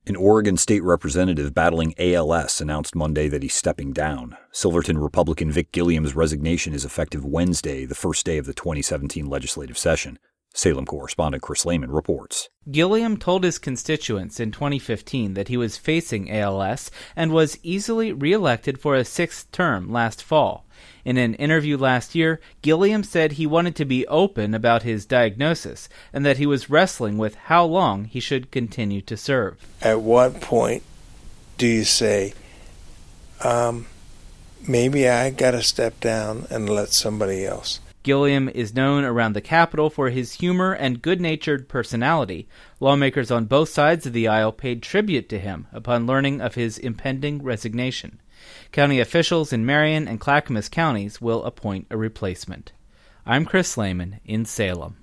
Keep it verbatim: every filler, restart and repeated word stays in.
An Oregon state representative battling A L S announced Monday that he's stepping down. Silverton Republican Vic Gilliam's resignation is effective Wednesday, the first day of the twenty seventeen legislative session. Salem correspondent Chris Lehman reports. Gilliam told his constituents in twenty fifteen that he was facing A L S and was easily reelected for a sixth term last fall. In an interview last year, Gilliam said he wanted to be open about his diagnosis and that he was wrestling with how long he should continue to serve. At what point do you say, um, maybe I gotta step down and let somebody else? Gilliam is known around the Capitol for his humor and good-natured personality. Lawmakers on both sides of the aisle paid tribute to him upon learning of his impending resignation. County officials in Marion and Clackamas counties will appoint a replacement. I'm Chris Lehman in Salem.